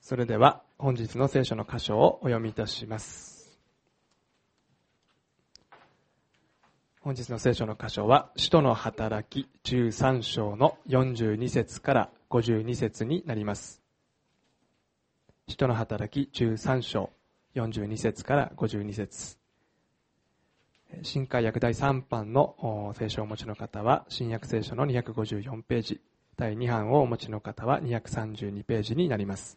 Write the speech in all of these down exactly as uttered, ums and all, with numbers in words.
それでは本日の聖書の箇所をお読みいたします。本日の聖書の箇所は使徒の働きじゅうさん章のよんじゅうに節からごじゅうに節になります。使徒の働きじゅうさん章よんじゅうに節からごじゅうに節。新海訳第さん版の聖書をお持ちの方は新約聖書のにひゃくごじゅうよんページ、だいに版をお持ちの方はにひゃくさんじゅうにページになります。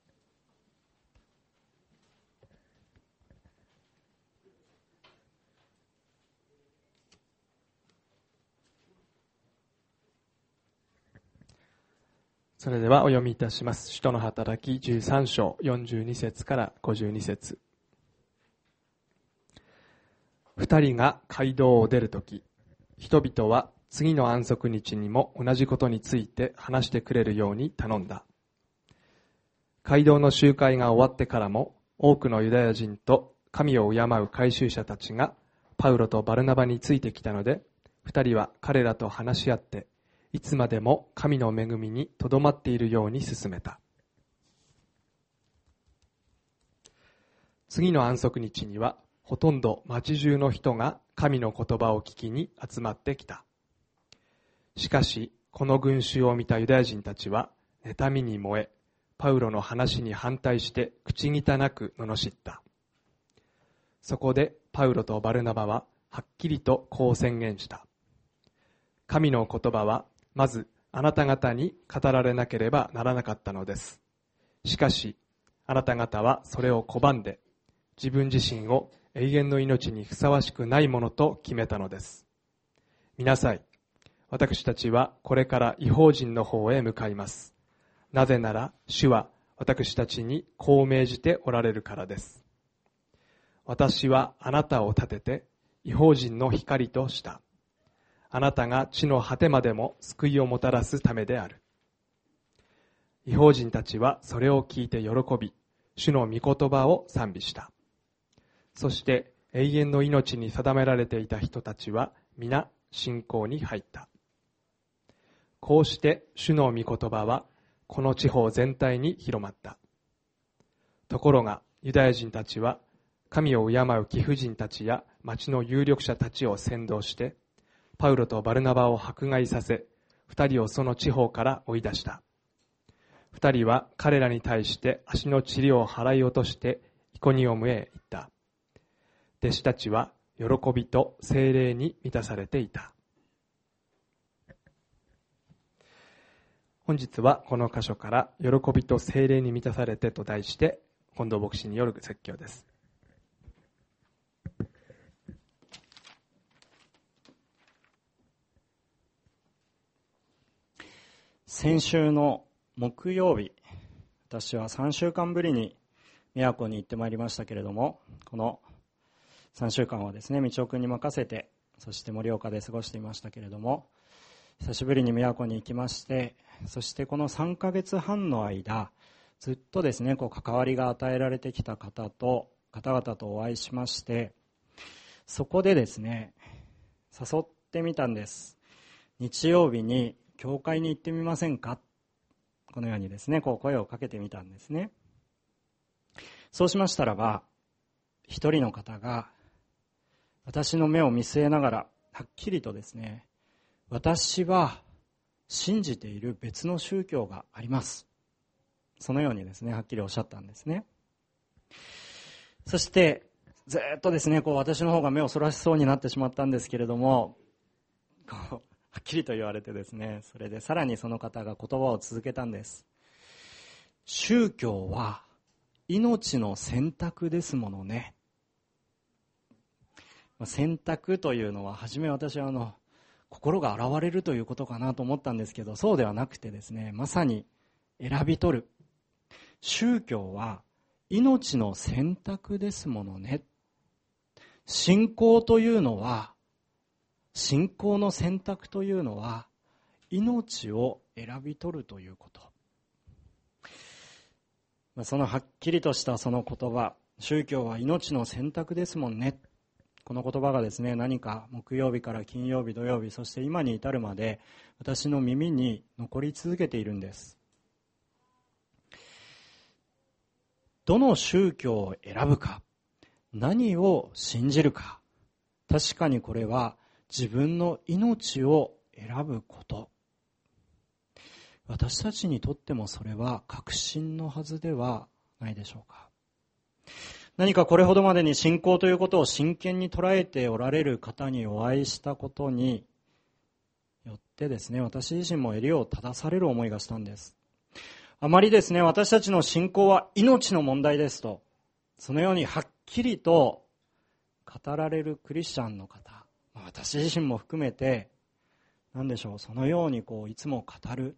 それではお読みいたします。使徒の働きじゅうさん章よんじゅうに節からごじゅうに節。二人が街道を出るとき、人々は次の安息日にも同じことについて話してくれるように頼んだ。街道の集会が終わってからも、多くのユダヤ人と神を敬う改宗者たちがパウロとバルナバについてきたので、二人は彼らと話し合って、いつまでも神の恵みにとどまっているように進めた。次の安息日には、ほとんど町中の人が神の言葉を聞きに集まってきた。しかし、この群衆を見たユダヤ人たちは、妬みに燃え、パウロの話に反対して口汚く罵った。そこでパウロとバルナバははっきりとこう宣言した。神の言葉は、まずあなた方に語られなければならなかったのです。しかし、あなた方はそれを拒んで、自分自身を永遠の命にふさわしくないものと決めたのです。見なさい。私たちはこれから異邦人の方へ向かいます。なぜなら、主は私たちにこう命じておられるからです。私はあなたを立てて異邦人の光とした。あなたが地の果てまでも救いをもたらすためである。異邦人たちはそれを聞いて喜び、主の御言葉を賛美した。そして永遠の命に定められていた人たちは皆信仰に入った。こうして主の御言葉はこの地方全体に広まった。ところがユダヤ人たちは神を敬う貴婦人たちや町の有力者たちを扇動して、パウロとバルナバを迫害させ、二人をその地方から追い出した。二人は彼らに対して足の塵を払い落としてイコニオムへ行った。弟子たちは喜びと聖霊に満たされていた。本日はこの箇所から喜びと聖霊に満たされてと題して、近藤牧師による説教です。 先週の木曜日、私はさんしゅうかんぶりに宮古に行ってまいりましたけれども、このさんしゅうかんはですね、道夫君に任せて、そして盛岡で過ごしていましたけれども、久しぶりに宮古に行きまして、そしてこのさんかげつはんの間、ずっとですね、こう関わりが与えられてきた方と、方々とお会いしまして、そこでですね、誘ってみたんです。日曜日に教会に行ってみませんか、このようにですね、こう声をかけてみたんですね。そうしましたらば、一人の方が私の目を見据えながらはっきりとですね、私は信じている別の宗教があります、そのようにですね、はっきりおっしゃったんですね。そしてずっとですね、こう私の方が目をそらしそうになってしまったんですけれども、こうはっきりと言われてですね、それでさらにその方が言葉を続けたんです。宗教は命の選択ですものね。選択というのは初め私はあの心が洗われるということかなと思ったんですけど、そうではなくてですね、まさに選び取る。宗教は命の選択ですものね。信仰というのは、信仰の選択というのは命を選び取るということ。そのはっきりとしたその言葉、宗教は命の選択ですもんね。この言葉がですね、何か木曜日から金曜日、土曜日、そして今に至るまで私の耳に残り続けているんです。 どの宗教を選ぶか、何を信じるか、確かにこれは自分の命を選ぶこと。私たちにとってもそれは確信のはずではないでしょうか。何かこれほどまでに信仰ということを真剣に捉えておられる方にお会いしたことによってですね、私自身も襟を正される思いがしたんです。あまりですね、私たちの信仰は命の問題ですと、そのようにはっきりと語られるクリスチャンの方、私自身も含めて、何でしょう、そのようにこういつも語る、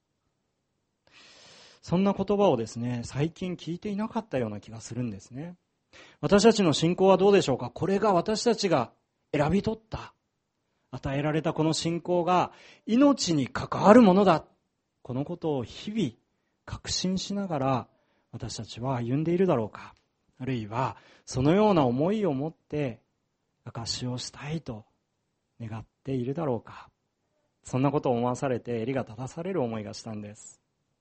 そんな言葉をですね、最近聞いていなかったような気がするんですね。私たちの信仰はどうでしょうか。これが私たちが選び取った、与えられたこの信仰が命に関わるものだ。このことを日々確信しながら私たちは歩んでいるだろうか。あるいはそのような思いを持って証しをしたいと願っているだろうか。そんなことを思わされて襟が正される思いがしたんです。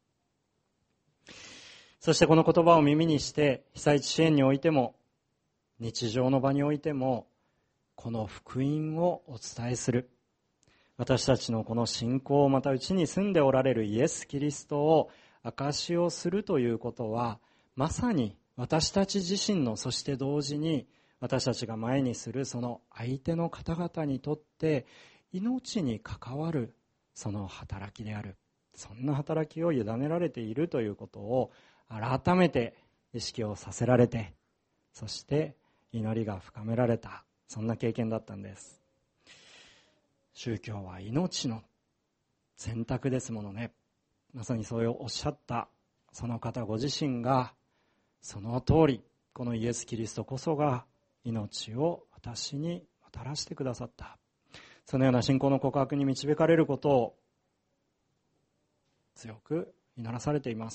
そしてこの言葉を耳にして被災地支援においても日常の場においてもこの福音をお伝えする、私たちのこの信仰、またうちに住んでおられるイエス・キリストを証しをするということは、まさに私たち自身の、そして同時に私たちが前にするその相手の方々にとって命に関わるその働きである、そんな働きを委ねられているということを改めて意識をさせられて、そして祈りが深められた、そんな経験だったんです。宗教は命の選択ですものね。まさにそうおっしゃったその方ご自身がその通り、このイエス・キリストこそが命を私にもたらしてくださった、そのような信仰の告白に導かれることを強く祈らされています。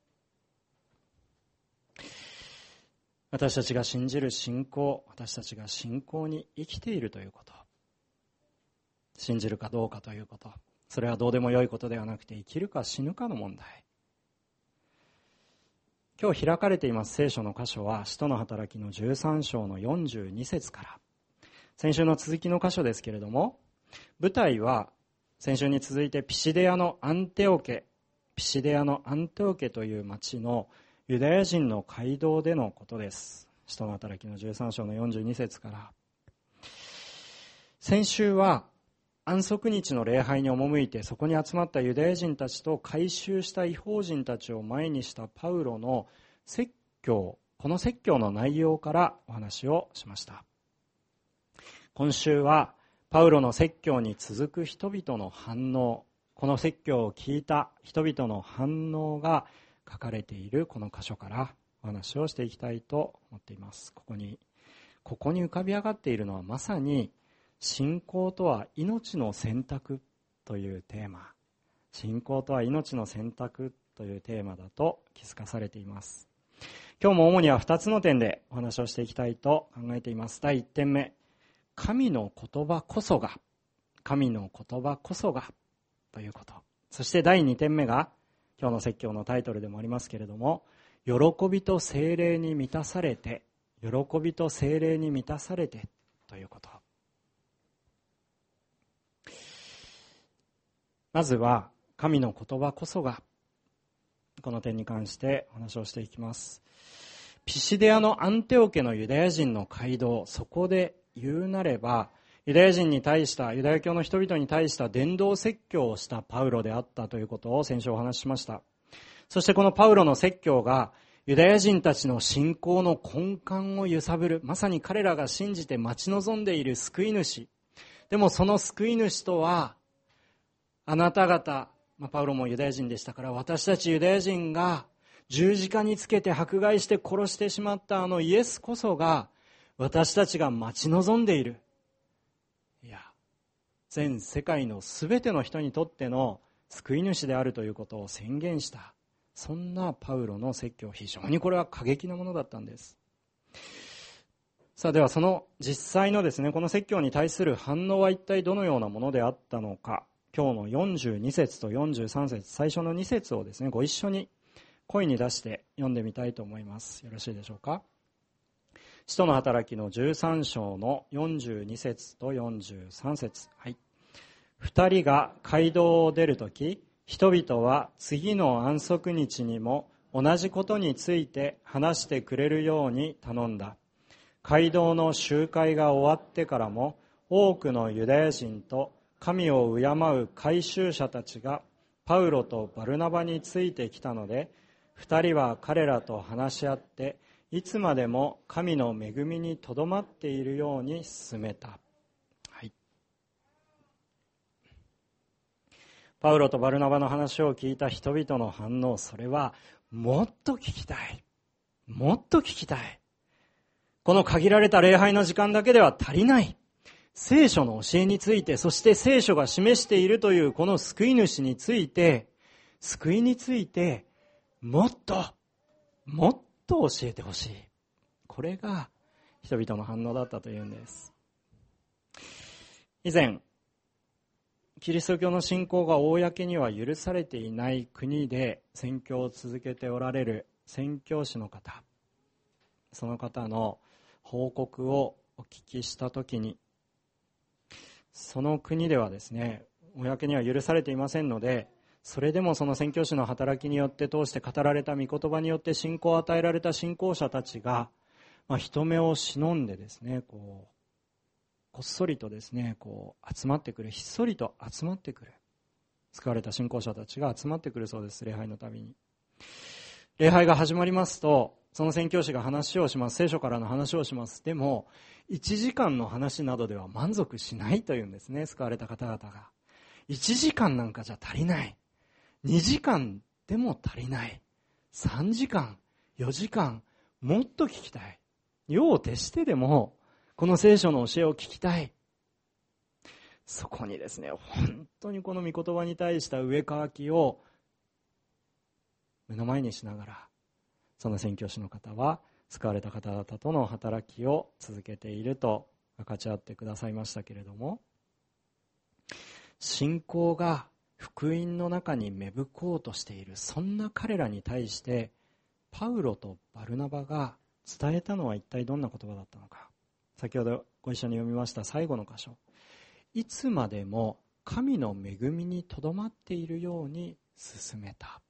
私たちが信じる信仰、私たちが信仰に生きているということ、信じるかどうかということ、それはどうでもよいことではなくて生きるか死ぬかの問題。今日開かれています聖書の箇所は使徒の働きのじゅうさん章のよんじゅうに節から、先週の続きの箇所ですけれども、舞台は先週に続いてピシデアのアンテオケピシデアのアンテオケという町のユダヤ人の街道でのことです。使徒の働きのじゅうさん章のよんじゅうに節から。先週は安息日の礼拝に赴いて、そこに集まったユダヤ人たちと改宗した異邦人たちを前にしたパウロの説教、この説教の内容からお話をしました。今週はパウロの説教に続く人々の反応、この説教を聞いた人々の反応が書かれているこの箇所からお話をしていきたいと思っています。ここにここに浮かび上がっているのは、まさに信仰とは命の選択というテーマ、信仰とは命の選択というテーマだと気づかされています。今日も主にはふたつの点でお話をしていきたいと考えています。だいいってんめ、神の言葉こそが、神の言葉こそがということ。そしてだいにてんめが今日の説教のタイトルでもありますけれども、喜びと聖霊に満たされて、喜びと聖霊に満たされてということ。まずは神の言葉こそが、この点に関してお話をしていきます。ピシデアのアンテオケのユダヤ人の街道、そこで言うなればユダヤ人に対した、ユダヤ教の人々に対した伝道説教をしたパウロであったということを先週お話ししました。そしてこのパウロの説教がユダヤ人たちの信仰の根幹を揺さぶる、まさに彼らが信じて待ち望んでいる救い主。でもその救い主とは、あなた方、まあ、パウロもユダヤ人でしたから、私たちユダヤ人が十字架につけて迫害して殺してしまったあのイエスこそが私たちが待ち望んでいる。いや、全世界のすべての人にとっての救い主であるということを宣言した、そんなパウロの説教、非常にこれは過激なものだったんです。さあ、ではその実際のですね、この説教に対する反応は一体どのようなものであったのか、今日のよんじゅうに節とよんじゅうさん節、最初のに節をですね、ご一緒に声に出して読んでみたいと思います。よろしいでしょうか。使徒の働きのじゅうさん章のよんじゅうに節とよんじゅうさん節。はい。二人が街道を出るとき、人々は次の安息日にも同じことについて話してくれるように頼んだ。街道の集会が終わってからも、多くのユダヤ人と神を敬う改宗者たちがパウロとバルナバについてきたので、二人は彼らと話し合って、いつまでも神の恵みにとどまっているように進めた。はい。パウロとバルナバの話を聞いた人々の反応、それはもっと聞きたい。もっと聞きたい。この限られた礼拝の時間だけでは足りない。聖書の教えについて、そして聖書が示しているというこの救い主について、救いについて、もっと、もっと教えてほしい。これが人々の反応だったというんです。以前、キリスト教の信仰が公には許されていない国で宣教を続けておられる宣教師の方、その方の報告をお聞きしたときに、その国ではですね、公には許されていませんので、それでもその宣教師の働きによって通して語られた御言葉によって信仰を与えられた信仰者たちが、まあ、人目を忍んでですね、こうこっそりとですね、こう集まってくる、ひっそりと集まってくる、救われた信仰者たちが集まってくるそうです。礼拝のたびに。礼拝が始まりますと、その宣教師が話をします。聖書からの話をします。でもいちじかんの話などでは満足しないというんですね、救われた方々が。いちじかんなんかじゃ足りない。にじかんでも足りない。さんじかん、よじかん、もっと聞きたい。夜を徹してでもこの聖書の教えを聞きたい。そこにですね、本当にこの御言葉に対した上かきを目の前にしながら、その宣教師の方は救われた方々との働きを続けていると分かち合ってくださいましたけれども、信仰が福音の中に芽吹こうとしている、そんな彼らに対してパウロとバルナバが伝えたのは一体どんな言葉だったのか。先ほどご一緒に読みました最後の箇所、いつまでも神の恵みにとどまっているように進めた。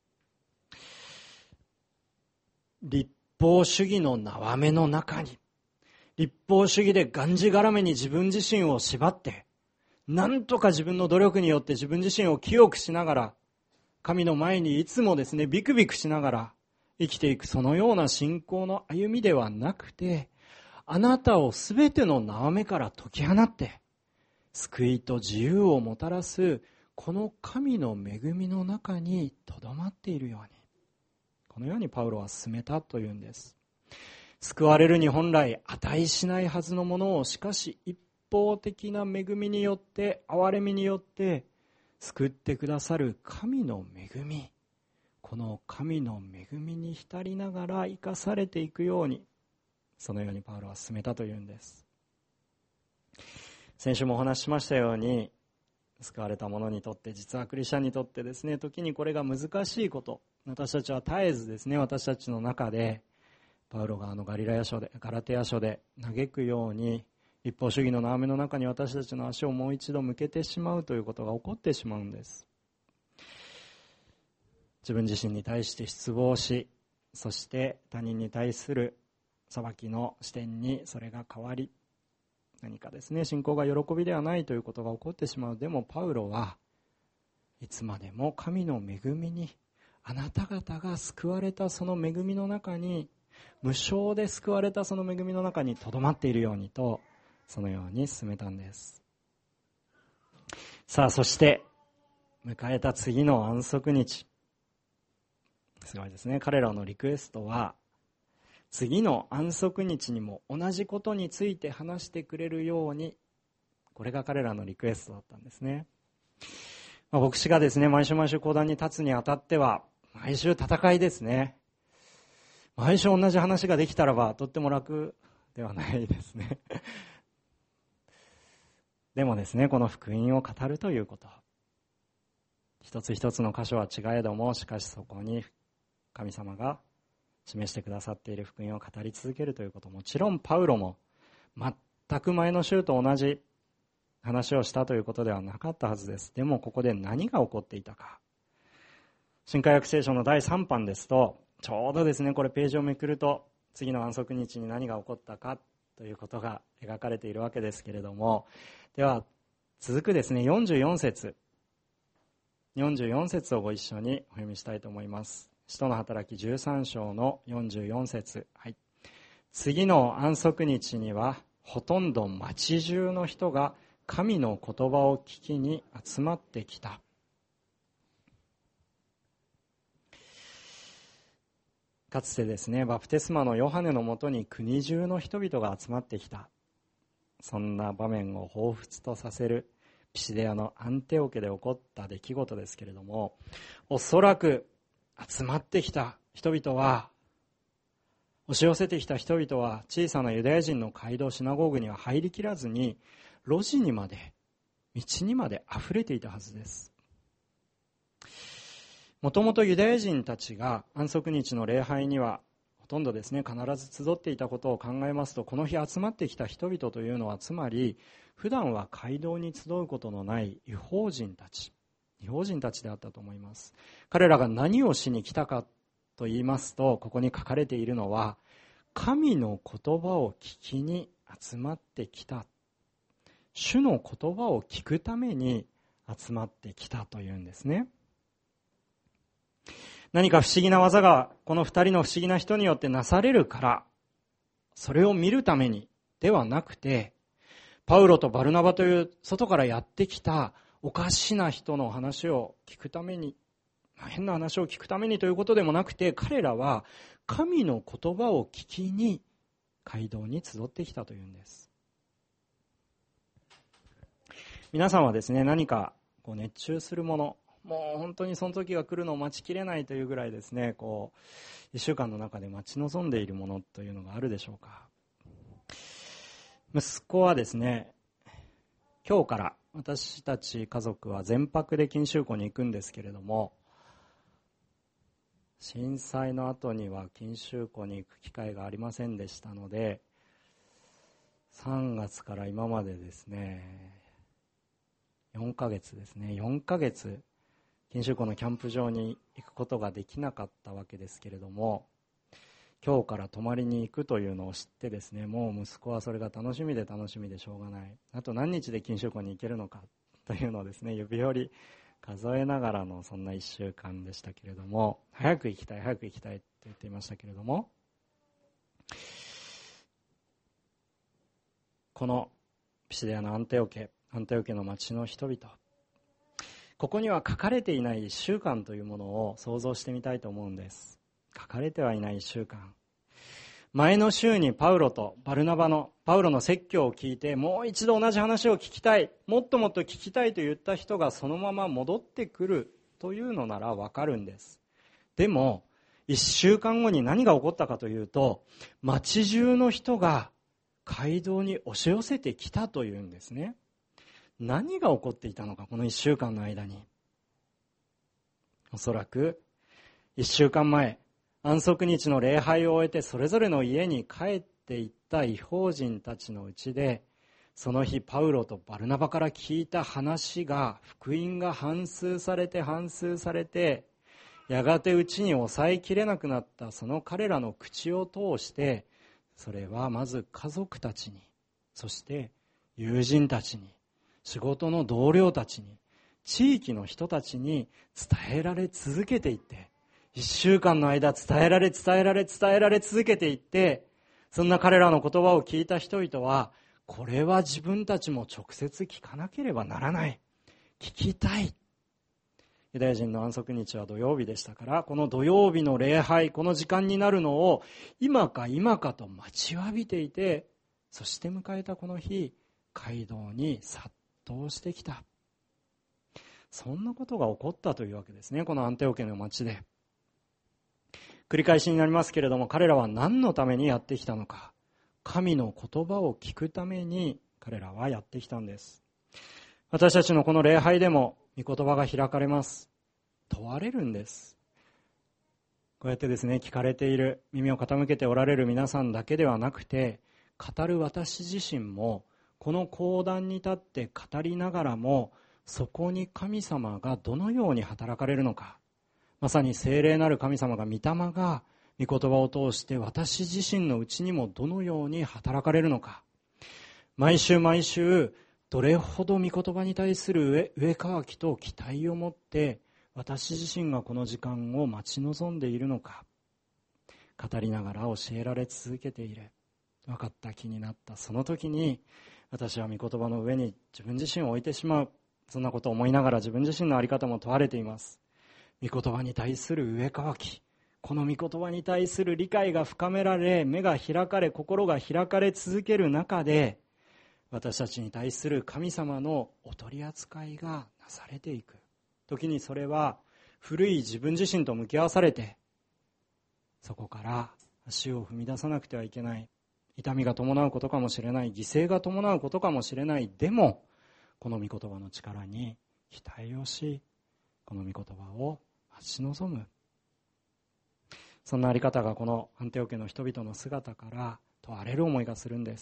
立法主義の縄目の中に、立法主義でがんじがらめに自分自身を縛って、なんとか自分の努力によって自分自身を清くしながら、神の前にいつもですね、ビクビクしながら生きていく、そのような信仰の歩みではなくて、あなたをすべての縄目から解き放って、救いと自由をもたらすこの神の恵みの中にとどまっているように、このようにパウロは進めたというんです。救われるに本来値しないはずのものを、しかし一方的な恵みによって、憐れみによって救ってくださる神の恵み、この神の恵みに浸りながら生かされていくように、そのようにパウロは進めたというんです。先週もお話ししましたように、救われた者にとって、実はクリスチャンにとってですね、時にこれが難しいこと、私たちは絶えずですね、私たちの中でパウロがあのガリラヤ書でガラテヤ書で嘆くように、立法主義の縄目の中に私たちの足をもう一度向けてしまうということが起こってしまうんです。自分自身に対して失望し、そして他人に対する裁きの視点にそれが変わり、何かですね、信仰が喜びではないということが起こってしまう。でもパウロはいつまでも神の恵みに、あなた方が救われたその恵みの中に、無償で救われたその恵みの中にとどまっているようにと、そのように進めたんです。さあ、そして迎えた次の安息日、すごいですね。彼らのリクエストは、次の安息日にも同じことについて話してくれるように、これが彼らのリクエストだったんですね。まあ、牧師がですね、毎週毎週講談に立つにあたっては、毎週戦いですね。毎週同じ話ができたらばとっても楽ではないですね。でもですね、この福音を語るということ、一つ一つの箇所は違えども、しかしそこに神様が示してくださっている福音を語り続けるということ、もちろんパウロも全く前の週と同じ話をしたということではなかったはずです。でもここで何が起こっていたか。新海約聖書のだいさん版ですと、ちょうどですね、これページをめくると次の安息日に何が起こったかということが描かれているわけですけれども、では続くですねよんじゅうよん節よんじゅうよん節をご一緒にお読みしたいと思います。使徒の働きじゅうさん章のよんじゅうよん節、はい、次の安息日にはほとんど町中の人が神の言葉を聞きに集まってきた。かつてですね、バプテスマのヨハネのもとに国中の人々が集まってきた。そんな場面を彷彿とさせるピシデアのアンテオ家で起こった出来事ですけれども、おそらく集まってきた人々は、押し寄せてきた人々は小さなユダヤ人の街道シナゴーグには入りきらずに、路地にまで、道にまで溢れていたはずです。もともとユダヤ人たちが安息日の礼拝にはほとんどですね、必ず集っていたことを考えますと、この日集まってきた人々というのは、つまり普段は街道に集うことのない異邦人たち異邦人たちであったと思います。彼らが何をしに来たかと言いますと、ここに書かれているのは、神の言葉を聞きに集まってきた、主の言葉を聞くために集まってきたというんですね。何か不思議な技がこの二人の不思議な人によってなされるから、それを見るためにではなくて、パウロとバルナバという外からやってきたおかしな人の話を聞くために、変な話を聞くためにということでもなくて、彼らは神の言葉を聞きに街道に集ってきたというんです。皆さんはですね、何かこう熱中するもの、もう本当にその時が来るのを待ちきれないというぐらいですね、こう一週間の中で待ち望んでいるものというのがあるでしょうか。息子はですね、今日から私たち家族は全泊で錦秋湖に行くんですけれども、震災の後には錦秋湖に行く機会がありませんでしたので、さんがつから今までですね、よんかげつですね、よんかげつ錦秋湖のキャンプ場に行くことができなかったわけですけれども、今日から泊まりに行くというのを知ってですね、もう息子はそれが楽しみで楽しみでしょうがない。あと何日で錦秋湖に行けるのかというのをですね、指折り数えながらのそんないっしゅうかんでしたけれども、早く行きたい早く行きたいと言っていましたけれども、このピシデアのアンテオ家アンテオ家の町の人々、ここには書かれていないいっしゅうかんというものを想像してみたいと思うんです。書かれてはいないいっしゅうかん。前の週にパウロとバルナバのパウロの説教を聞いて、もう一度同じ話を聞きたい、もっともっと聞きたいと言った人がそのまま戻ってくるというのならわかるんです。でもいっしゅうかんごに何が起こったかというと、町中の人が街道に押し寄せてきたというんですね。何が起こっていたのか、このいっしゅうかんの間に。おそらくいっしゅうかんまえ、安息日の礼拝を終えてそれぞれの家に帰っていった異邦人たちのうちで、その日パウロとバルナバから聞いた話が、福音が反芻されて反芻されて、やがてうちに抑えきれなくなったその彼らの口を通して、それはまず家族たちに、そして友人たちに、仕事の同僚たちに、地域の人たちに伝えられ続けていって、一週間の間伝えられ伝えられ伝えられ続けていって、そんな彼らの言葉を聞いた人々は、これは自分たちも直接聞かなければならない、聞きたい。ユダヤ人の安息日は土曜日でしたから、この土曜日の礼拝、この時間になるのを今か今かと待ちわびていて、そして迎えたこの日、街道に殺到してきた。そんなことが起こったというわけですね、このアンテオ家の町で。繰り返しになりますけれども、彼らは何のためにやってきたのか。神の言葉を聞くために彼らはやってきたんです。私たちのこの礼拝でも御言葉が開かれます。問われるんです。 こうやってですね、聞かれている、耳を傾けておられる皆さんだけではなくて、語る私自身もこの講談に立って語りながらも、そこに神様がどのように働かれるのか、まさに聖霊なる神様が、御霊が御言葉を通して私自身のうちにもどのように働かれるのか、毎週毎週どれほど御言葉に対する上上渇きと期待を持って私自身がこの時間を待ち望んでいるのか、語りながら教えられ続けている、分かった気になった。その時に私は御言葉の上に自分自身を置いてしまう。そんなことを思いながら自分自身の在り方も問われています。御言葉に対する上渇き、この御言葉に対する理解が深められ、目が開かれ、心が開かれ続ける中で、私たちに対する神様のお取り扱いがなされていく。時にそれは古い自分自身と向き合わされて、そこから足を踏み出さなくてはいけない、痛みが伴うことかもしれない、犠牲が伴うことかもしれない。でもこの御言葉の力に期待をし、この御言葉を待ち望む、そんなあり方がこのアンテオ家の人々の姿から問われる思いがするんです。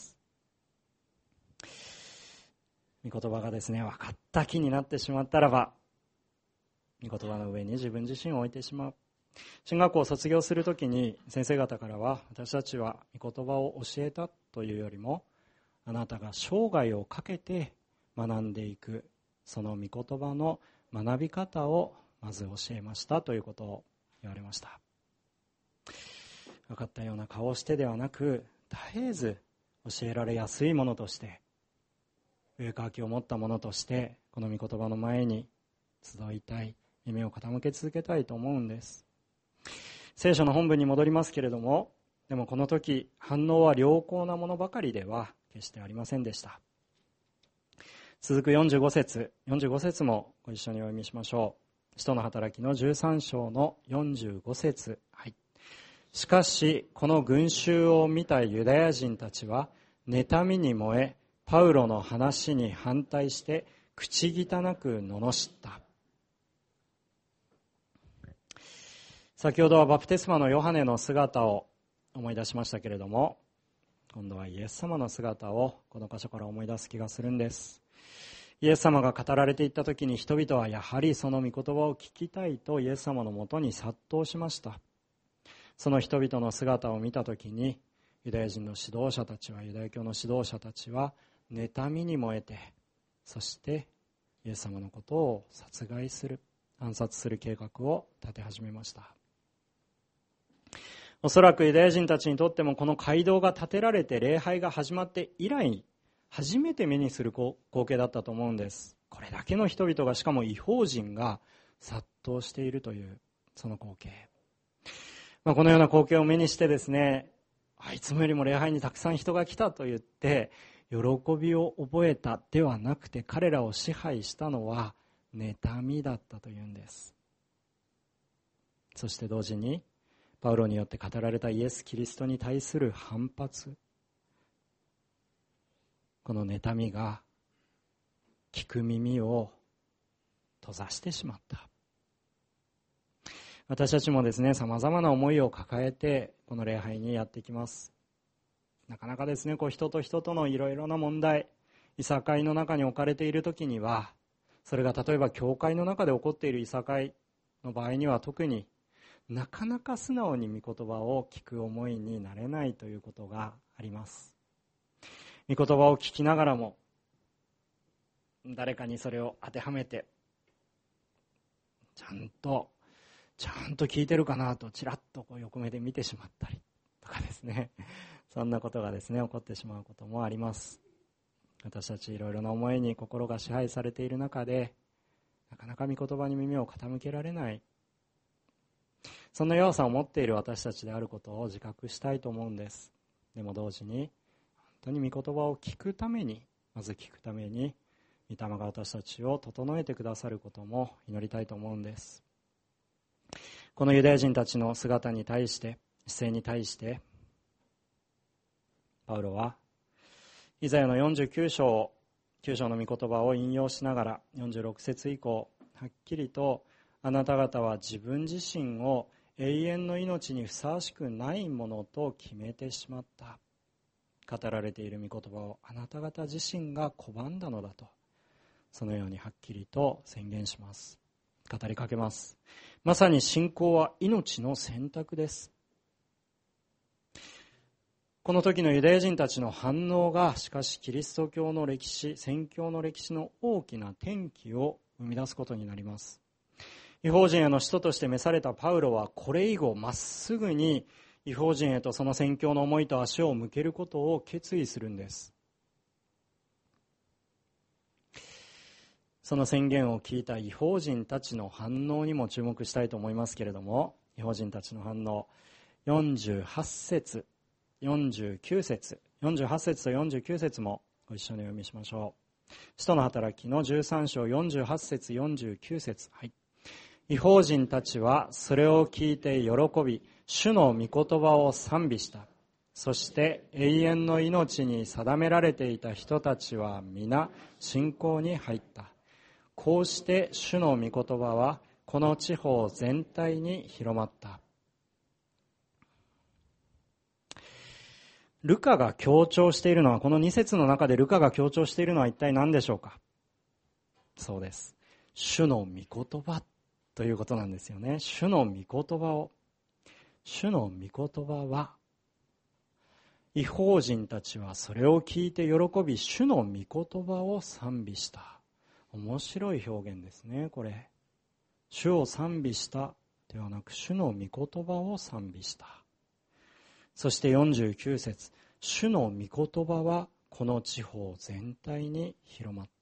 御言葉がですね、分かった気になってしまったらば、御言葉の上に自分自身を置いてしまう。進学校を卒業するときに先生方からは、私たちは御言葉を教えたというよりも、あなたが生涯をかけて学んでいくその御言葉の学び方をまず教えましたということを言われました。分かったような顔をしてではなく、絶えず教えられやすいものとして、上渇きを持ったものとして、この御言葉の前に集いたい、耳を傾け続けたいと思うんです。聖書の本文に戻りますけれども、でもこの時反応は良好なものばかりでは決してありませんでした。続くよんじゅうご節、よんじゅうご節もご一緒にお読みしましょう。使徒の働きのじゅうさん章のよんじゅうご節、はい。しかしこの群衆を見たユダヤ人たちは妬みに燃え、パウロの話に反対して口汚く罵った。先ほどはバプテスマのヨハネの姿を思い出しましたけれども、今度はイエス様の姿をこの箇所から思い出す気がするんです。イエス様が語られていった時に、人々はやはりその御言葉を聞きたいとイエス様のもとに殺到しました。その人々の姿を見た時に、ユダヤ人の指導者たちは、ユダヤ教の指導者たちは妬みに燃えて、そしてイエス様のことを殺害する、暗殺する計画を立て始めました。おそらくユダヤ人たちにとっても、この街道が建てられて礼拝が始まって以来、初めて目にする光景だったと思うんです。これだけの人々が、しかも異邦人が殺到しているというその光景、まあ、このような光景を目にしてですね、あいつもよりも礼拝にたくさん人が来たと言って喜びを覚えたではなくて、彼らを支配したのは妬みだったというんです。そして同時にパウロによって語られたイエス・キリストに対する反発、この妬みが聞く耳を閉ざしてしまった。私たちもですね、さまざまな思いを抱えてこの礼拝にやってきます。なかなかですね、こう人と人とのいろいろな問題、いさかいの中に置かれているときには、それが例えば教会の中で起こっているいさかいの場合には特に、なかなか素直に御言葉を聞く思いになれないということがあります。御言葉を聞きながらも、誰かにそれを当てはめて、ちゃんとちゃんと聞いてるかなとちらっとこう横目で見てしまったりとかですね、そんなことがですね起こってしまうこともあります。私たちいろいろな思いに心が支配されている中で、なかなか御言葉に耳を傾けられない、そんな弱さを持っている私たちであることを自覚したいと思うんです。でも同時に本当に御言葉を聞くために、まず聞くために御霊が私たちを整えてくださることも祈りたいと思うんです。このユダヤ人たちの姿に対して、姿勢に対してパウロはイザヤのよんじゅうきゅう章きゅう章の御言葉を引用しながら、よんじゅうろく節以降はっきりと、あなた方は自分自身を永遠の命にふさわしくないものと決めてしまった。語られている御言葉をあなた方自身が拒んだのだと、そのようにはっきりと宣言します。語りかけます。まさに信仰は命の選択です。この時のユダヤ人たちの反応が、しかしキリスト教の歴史、宣教の歴史の大きな転機を生み出すことになります。異邦人への使徒として召されたパウロは、これ以後まっすぐに異邦人へとその宣教の思いと足を向けることを決意するんです。その宣言を聞いた異邦人たちの反応にも注目したいと思いますけれども、異邦人たちの反応、よんじゅうはち節、よんじゅうきゅう節、よんじゅうはち節とよんじゅうきゅう節もご一緒にお読みしましょう。使徒の働きのじゅうさん章よんじゅうはち節よんじゅうきゅう節、はい。異邦人たちはそれを聞いて喜び、主の御言葉を賛美した。そして永遠の命に定められていた人たちは皆信仰に入った。こうして主の御言葉はこの地方全体に広まった。ルカが強調しているのは、このに節の中でルカが強調しているのは一体何でしょうか。そうです。主の御言葉ということなんですよね。主の御言葉を。主の御言葉は、異邦人たちはそれを聞いて喜び、主の御言葉を賛美した。面白い表現ですね、これ。主を賛美したではなく、主の御言葉を賛美した。そしてよんじゅうきゅう節、主の御言葉はこの地方全体に広まった。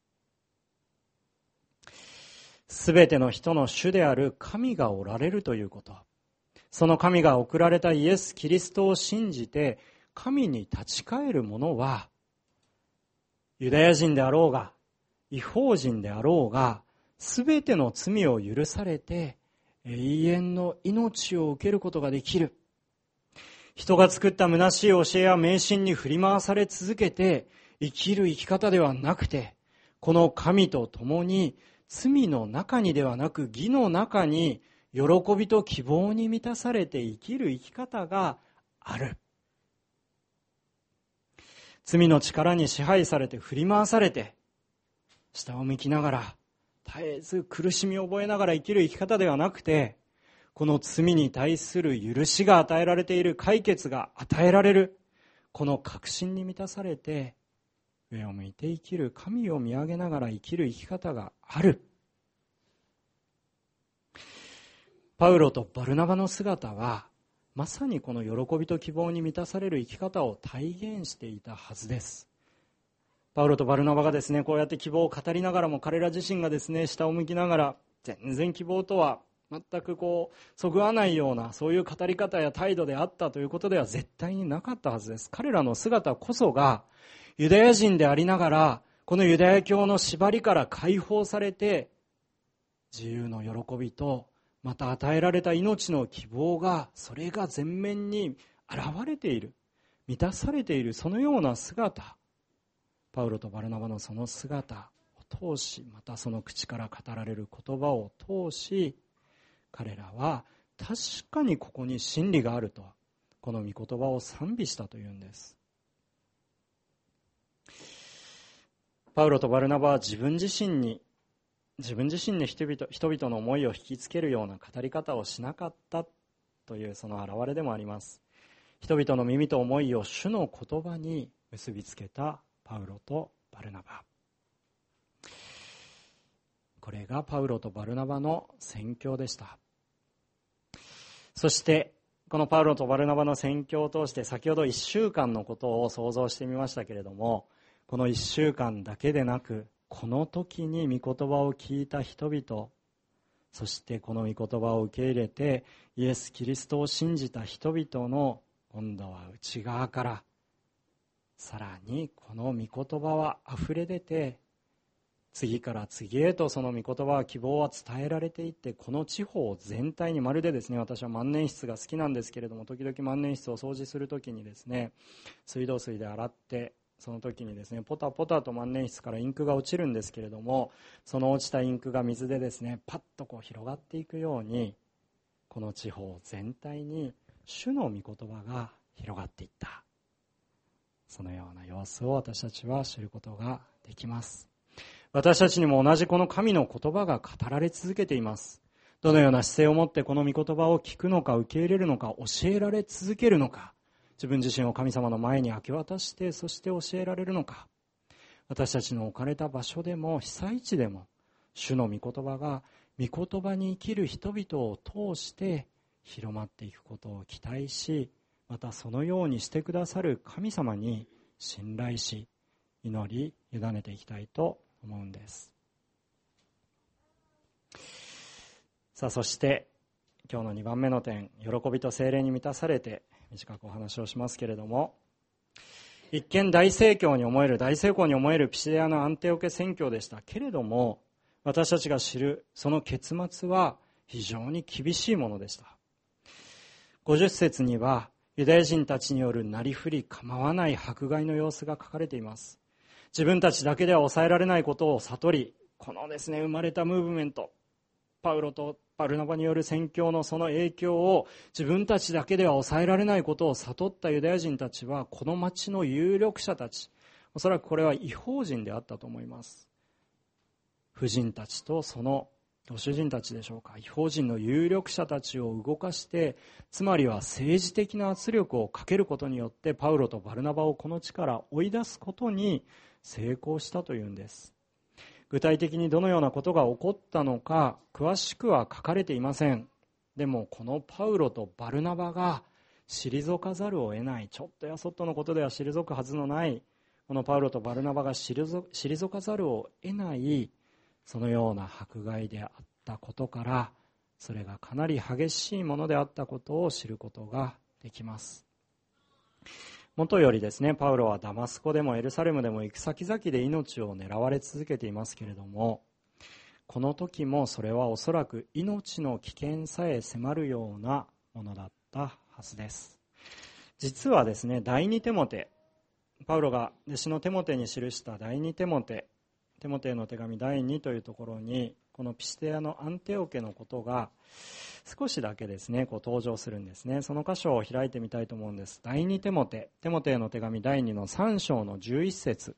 すべての人の主である神がおられるということ。その神が送られたイエス・キリストを信じて神に立ち返る者は、ユダヤ人であろうが、異邦人であろうが、すべての罪を許されて永遠の命を受けることができる。人が作った虚しい教えや迷信に振り回され続けて生きる生き方ではなくて、この神と共に罪の中にではなく義の中に喜びと希望に満たされて生きる生き方がある。罪の力に支配されて振り回されて下を向きながら絶えず苦しみを覚えながら生きる生き方ではなくて、この罪に対する許しが与えられている、解決が与えられる、この確信に満たされて上を向いて生きる、神を見上げながら生きる生き方がある。パウロとバルナバの姿はまさにこの喜びと希望に満たされる生き方を体現していたはずです。パウロとバルナバがですね、こうやって希望を語りながらも、彼ら自身がですね、下を向きながら全然希望とは全くこうそぐわないような、そういう語り方や態度であったということでは絶対になかったはずです。彼らの姿こそがユダヤ人でありながら、このユダヤ教の縛りから解放されて自由の喜びと、また与えられた命の希望が、それが前面に現れている、満たされている、そのような姿、パウロとバルナバのその姿を通し、またその口から語られる言葉を通し、彼らは確かにここに真理があると、この御言葉を賛美したというんです。パウロとバルナバは自分自身に自分自身に人々、人々の思いを引きつけるような語り方をしなかったという、その表れでもあります。人々の耳と思いを主の言葉に結びつけたパウロとバルナバ。これがパウロとバルナバの宣教でした。そしてこのパウロとバルナバの宣教を通して、先ほどいっしゅうかんのことを想像してみましたけれども、このいっしゅうかんだけでなく、この時に御言葉を聞いた人々、そしてこの御言葉を受け入れてイエス・キリストを信じた人々の、今度は内側からさらにこの御言葉はあふれ出て、次から次へとその御言葉は、希望は伝えられていって、この地方全体に、まるでですね、私は万年筆が好きなんですけれども、時々万年筆を掃除するときにですね、水道水で洗って、その時にですね、ポタポタと万年筆からインクが落ちるんですけれども、その落ちたインクが水でですね、パッとこう広がっていくように、 この地方全体に主の御言葉が広がっていった。そのような様子を私たちは知ることができます。私たちにも同じこの神の言葉が語られ続けています。どのような姿勢を持ってこの御言葉を聞くのか、受け入れるのか、教えられ続けるのか、自分自身を神様の前に明け渡して、そして教えられるのか、私たちの置かれた場所でも被災地でも主の御言葉が御言葉に生きる人々を通して広まっていくことを期待し、またそのようにしてくださる神様に信頼し、祈り委ねていきたいと思うんです。さあ、そして今日のにばんめの点、喜びと聖霊に満たされて短くお話をしますけれども、一見大盛況に思える、大成功に思えるピシデアのアンテオケ宣教でしたけれども、私たちが知るその結末は非常に厳しいものでした。ごじゅっ節にはユダヤ人たちによるなりふり構わない迫害の様子が書かれています。自分たちだけでは抑えられないことを悟り、このですね、生まれたムーブメント、パウロとバルナバによる宣教のその影響を自分たちだけでは抑えられないことを悟ったユダヤ人たちは、この町の有力者たち、おそらくこれは異邦人であったと思います。婦人たちとそのご主人たちでしょうか、異邦人の有力者たちを動かして、つまりは政治的な圧力をかけることによってパウロとバルナバをこの地から追い出すことに成功したというんです。具体的にどのようなことが起こったのか詳しくは書かれていません。でもこのパウロとバルナバが退かざるを得ない、ちょっとやそっとのことでは退くはずのない、このパウロとバルナバが退かざるを得ない、そのような迫害であったことから、それがかなり激しいものであったことを知ることができます。もとよりですね、パウロはダマスコでもエルサレムでも行く先々で命を狙われ続けていますけれども、この時もそれはおそらく命の危険さえ迫るようなものだったはずです。実はですね、第二テモテ、パウロが弟子のテモテに記した第二テモテ、テモテへの手紙だいにというところに、このピシテアのアンテオケのことが少しだけですね、こう登場するんですね。その箇所を開いてみたいと思うんです。第二テモテ、テモテへの手紙だいにのさん章のじゅういっ節。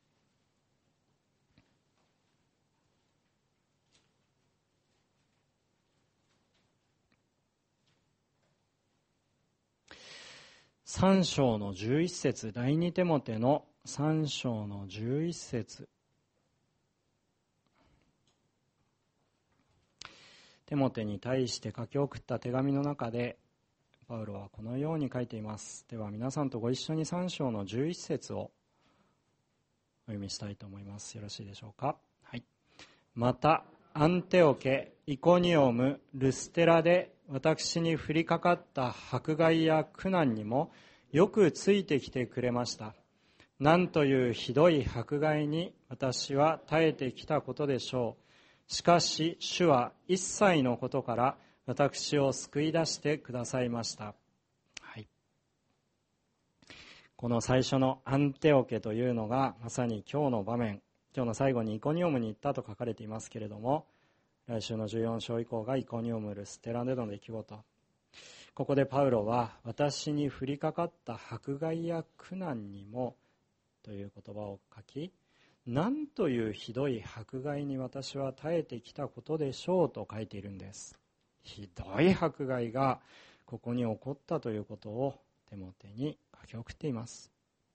さん章のじゅういっ節、第二テモテのさん章のじゅういっ節。テモテに対して書き送った手紙の中で、パウロはこのように書いています。では皆さんとご一緒にさん章のじゅういっ節をお読みしたいと思います。よろしいでしょうか。はい。またアンテオケ、イコニオム、ルステラで私に降りかかった迫害や苦難にもよくついてきてくれました。なんというひどい迫害に私は耐えてきたことでしょう。しかし主は一切のことから私を救い出してくださいました。はい、この最初のアンテオケというのがまさに今日の場面、今日の最後にイコニオムに行ったと書かれていますけれども、来週のじゅうよん章以降がイコニオム、ルステラでの出来事。ここでパウロは私に降りかかった迫害や苦難にもという言葉を書き、なんというひどい迫害に私は耐えてきたことでしょうと書いているんです。ひどい迫害がここに起こったということをテモテに書き送っています。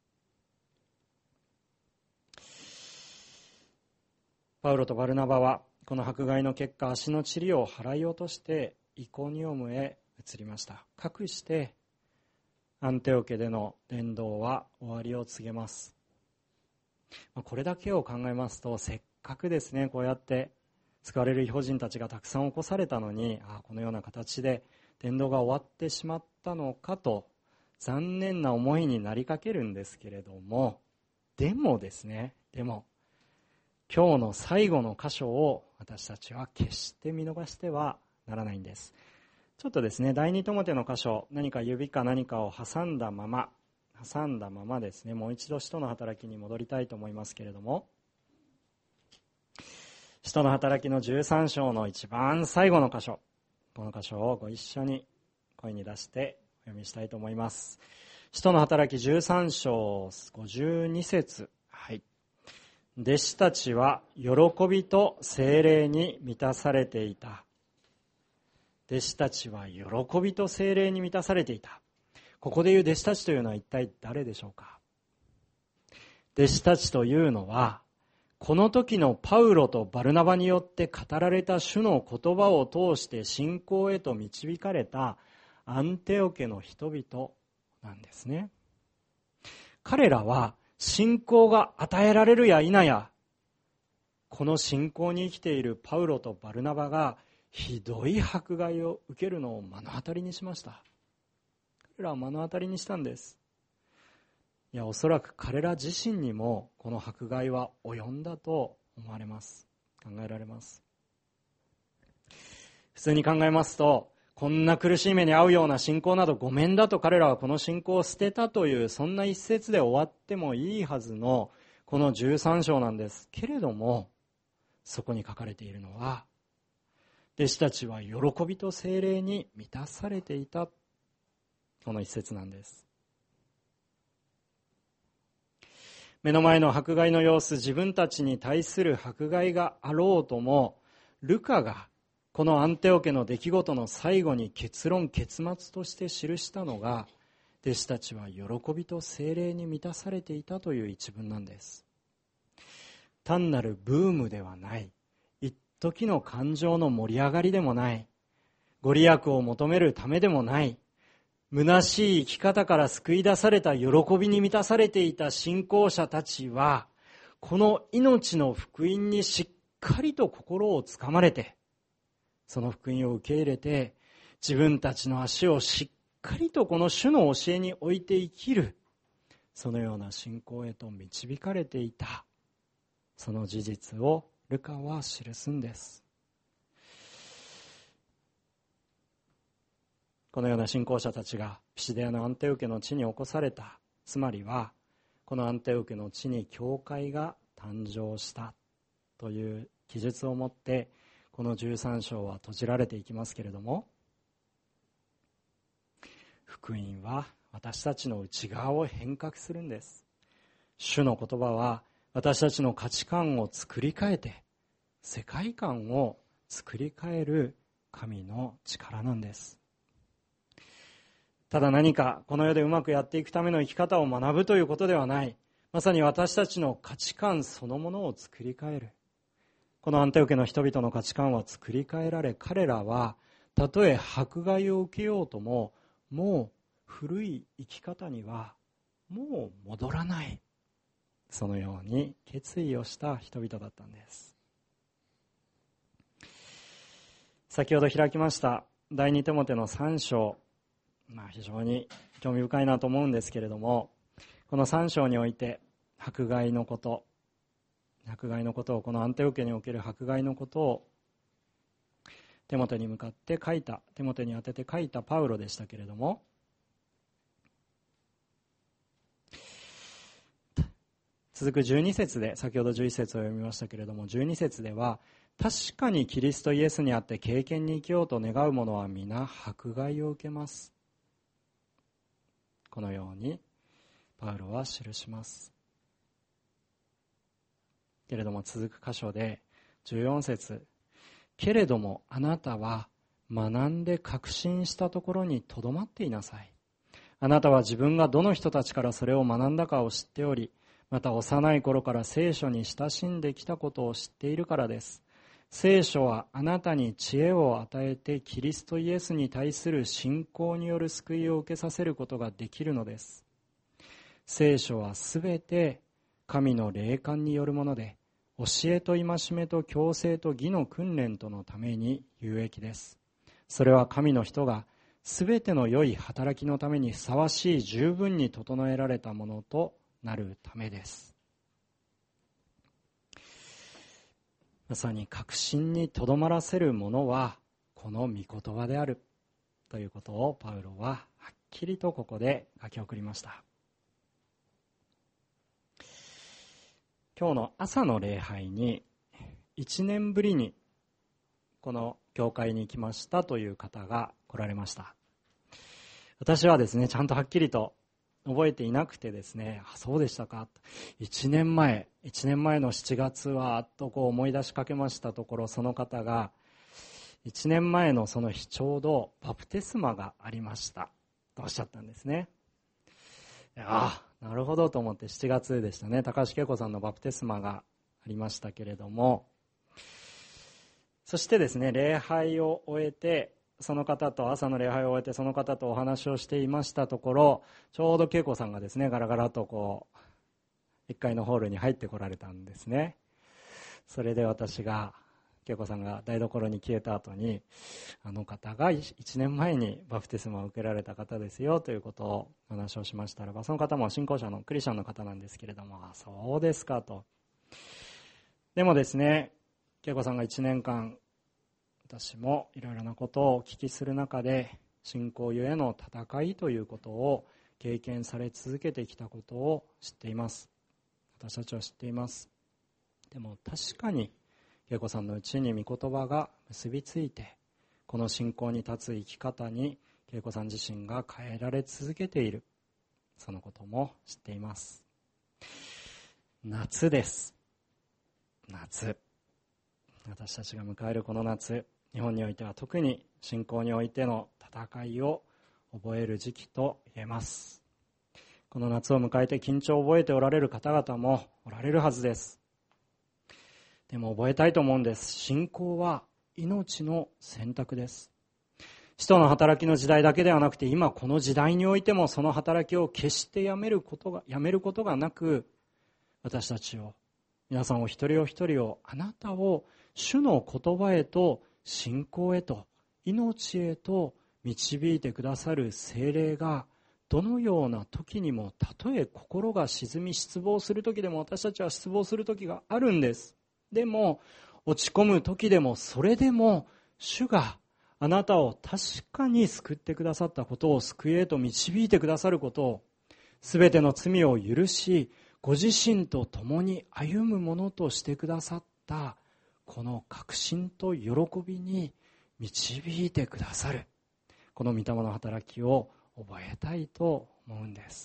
パウロとバルナバはこの迫害の結果、足の塵を払い落としてイコニオムへ移りました。かくしてアンテオケでの伝道は終わりを告げます。これだけを考えますと、せっかくですね、こうやって使われる異邦人たちがたくさん起こされたのに、ああこのような形で伝道が終わってしまったのかと残念な思いになりかけるんですけれども、でもですね、でも今日の最後の箇所を私たちは決して見逃してはならないんです。ちょっとですね、第二テモテの箇所、何か指か何かを挟んだまま挟んだままですね、もう一度使徒の働きに戻りたいと思いますけれども、使徒の働きのじゅうさん章の一番最後の箇所、 この箇所をご一緒に声に出してお読みしたいと思います。使徒の働きじゅうさん章ごじゅうに節、はい。弟子たちは喜びと聖霊に満たされていた。弟子たちは喜びと聖霊に満たされていた。ここでいう弟子たちというのは一体誰でしょうか。弟子たちというのは、この時のパウロとバルナバによって語られた主の言葉を通して信仰へと導かれたアンテオ家の人々なんですね。彼らは信仰が与えられるや否や、この信仰に生きているパウロとバルナバがひどい迫害を受けるのを目の当たりにしました。彼らは目の当たりにしたんです。いや、おそらく彼ら自身にもこの迫害は及んだと思われます。考えられます。普通に考えますと、こんな苦しい目に遭うような信仰などごめんだと彼らはこの信仰を捨てたという、そんな一節で終わってもいいはずのこのじゅうさん章なんです。けれども、そこに書かれているのは、弟子たちは喜びと聖霊に満たされていた、この一節なんです。目の前の迫害の様子、自分たちに対する迫害があろうとも、ルカがこのアンテオ家の出来事の最後に結論結末として記したのが、弟子たちは喜びと聖霊に満たされていたという一文なんです。単なるブームではない、一時の感情の盛り上がりでもない、ご利益を求めるためでもない、虚しい生き方から救い出された喜びに満たされていた信仰者たちは、この命の福音にしっかりと心をつかまれて、その福音を受け入れて、自分たちの足をしっかりとこの主の教えに置いて生きる、そのような信仰へと導かれていた、その事実をルカは記すんです。このような信仰者たちがピシデアのアンテオ家の地に起こされた。つまりは、このアンテオ家の地に教会が誕生したという記述をもって、このじゅうさん章は閉じられていきますけれども、福音は私たちの内側を変革するんです。主の言葉は私たちの価値観を作り変えて、世界観を作り変える神の力なんです。ただ何かこの世でうまくやっていくための生き方を学ぶということではない。まさに私たちの価値観そのものを作り変える。このアンテオ家の人々の価値観は作り変えられ、彼らはたとえ迫害を受けようとも、もう古い生き方にはもう戻らない。そのように決意をした人々だったんです。先ほど開きました第二テモテのさん章、まあ、非常に興味深いなと思うんですけれども、このさん章において迫害のこと迫害のことをこのアンテオ家における迫害のことをテモテに向かって書いたテモテに当てて書いたパウロでしたけれども、続くじゅうに節で、先ほどじゅういち節を読みましたけれども、じゅうに節では、確かにキリストイエスにあって敬虔に生きようと願う者は皆迫害を受けます。このようにパウロは記します。けれども続く箇所でじゅうよん節、けれどもあなたは学んで確信したところにとどまっていなさい。あなたは自分がどの人たちからそれを学んだかを知っており、また幼い頃から聖書に親しんできたことを知っているからです。聖書はあなたに知恵を与えてキリストイエスに対する信仰による救いを受けさせることができるのです。聖書はすべて神の霊感によるもので、教えと戒めと矯正と義の訓練とのために有益です。それは神の人がすべての良い働きのためにふさわしい十分に整えられたものとなるためです。まさに確信にとどまらせるものはこの御言葉であるということをパウロははっきりとここで書き送りました。今日の朝の礼拝にいちねんぶりにこの教会に行きましたという方が来られました。私はですね、ちゃんとはっきりと覚えていなくてですね、あ、そうでしたか。いちねんまえ、いちねんまえのしちがつは、とこう思い出しかけましたところ、その方が、いちねんまえのその日ちょうどバプテスマがありました。とおっしゃったんですね。ああ、なるほどと思って、しちがつでしたね。高橋恵子さんのバプテスマがありましたけれども、そしてですね、礼拝を終えて、その方と朝の礼拝を終えてその方とお話をしていましたところ、ちょうど恵子さんがですね、ガラガラとこういっかいのホールに入ってこられたんですね。それで私が、恵子さんが台所に消えた後に、あの方がいちねんまえにバプテスマを受けられた方ですよということをお話をしましたらば、その方も信仰者のクリスチャンの方なんですけれども、あ、そうですかと。でもですね、恵子さんがいちねんかん、私もいろいろなことをお聞きする中で、信仰ゆえの戦いということを経験され続けてきたことを知っています。私たちは知っています。でも確かに恵子さんのうちに御言葉が結びついて、この信仰に立つ生き方に恵子さん自身が変えられ続けている、そのことも知っています。夏です。夏。私たちが迎えるこの夏、日本においては特に信仰においての戦いを覚える時期と言えます。この夏を迎えて緊張を覚えておられる方々もおられるはずです。でも覚えたいと思うんです。信仰は命の選択です。使徒の働きの時代だけではなくて、今この時代においてもその働きを決してやめることが、やめることがなく、私たちを、皆さんお一人お一人を、あなたを主の言葉へと信仰へと命へと導いてくださる聖霊が、どのような時にも、たとえ心が沈み失望する時でも、私たちは失望する時があるんです。でも落ち込む時でも、それでも主があなたを確かに救ってくださったことを、救いへと導いてくださることを、すべての罪を許し、ご自身と共に歩むものとしてくださったこの確信と喜びに導いてくださる、この御霊の働きを覚えたいと思うんです。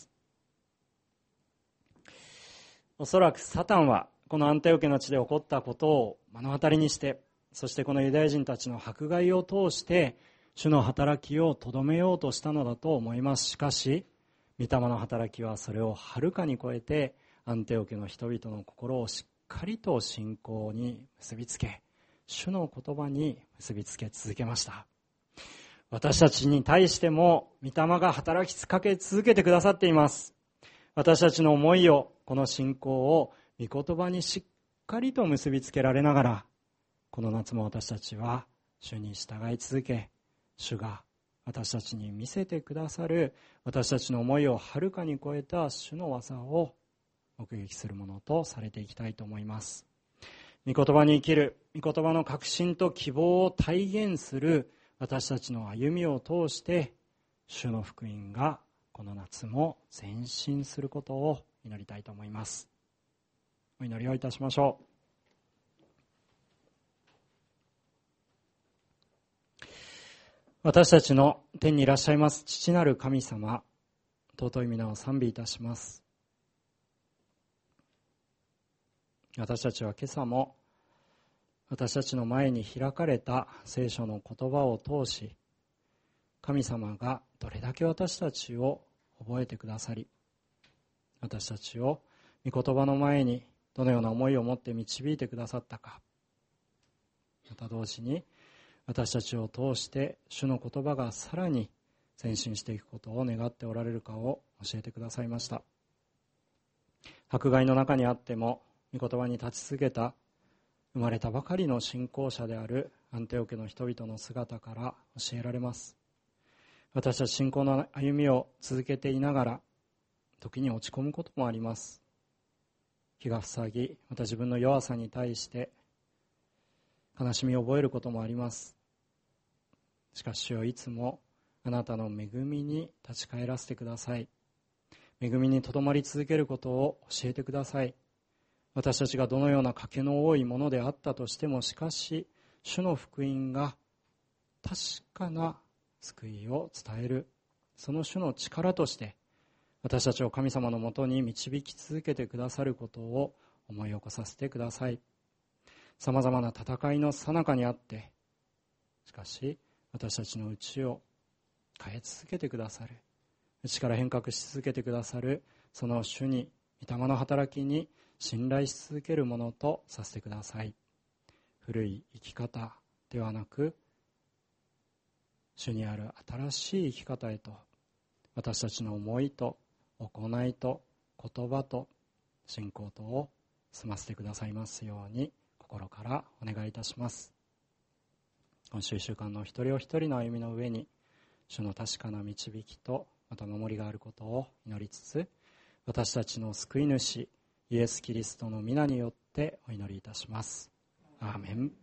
おそらくサタンはこのアンテオケの地で起こったことを目の当たりにして、そしてこのユダヤ人たちの迫害を通して主の働きをとどめようとしたのだと思います。しかし御霊の働きはそれをはるかに超えて、アンテオケの人々の心をしっかりと信仰に結びつけ、主の言葉に結びつけ続けました。私たちに対しても御霊が働きかけ続けてくださっています。私たちの思いを、この信仰を御言葉にしっかりと結びつけられながら、この夏も私たちは主に従い続け、主が私たちに見せてくださる、私たちの思いをはるかに超えた主の技を目撃するものとされていきたいと思います。御言葉に生きる、御言葉の確信と希望を体現する私たちの歩みを通して、主の福音がこの夏も前進することを祈りたいと思います。お祈りをいたしましょう。私たちの天にいらっしゃいます父なる神様、尊い皆を賛美いたします。私たちは今朝も私たちの前に開かれた聖書の言葉を通し、神様がどれだけ私たちを覚えてくださり、私たちを御言葉の前にどのような思いを持って導いてくださったか、また同時に私たちを通して主の言葉がさらに前進していくことを願っておられるかを教えてくださいました。迫害の中にあっても御言葉に立ち続けた生まれたばかりの信仰者であるアンテオケの人々の姿から教えられます。私たち信仰の歩みを続けていながら、時に落ち込むこともあります。気が塞ぎ、また自分の弱さに対して悲しみを覚えることもあります。しかし主よ、いつもあなたの恵みに立ち返らせてください。恵みにとどまり続けることを教えてください。私たちがどのような賭けの多いものであったとしても、しかし主の福音が確かな救いを伝える、その主の力として私たちを神様のもとに導き続けてくださることを思い起こさせてください。さまざまな戦いの最中にあって、しかし私たちの内を変え続けてくださる、内から変革し続けてくださるその主に、御霊の働きに信頼し続けるものとさせてください。古い生き方ではなく、主にある新しい生き方へと、私たちの思いと行いと言葉と信仰とを済ませてくださいますように心からお願いいたします。今週いっしゅうかんの一人お一人の歩みの上に主の確かな導きとまた守りがあることを祈りつつ、私たちの救い主イエス・キリストの皆によってお祈りいたします。アーメン。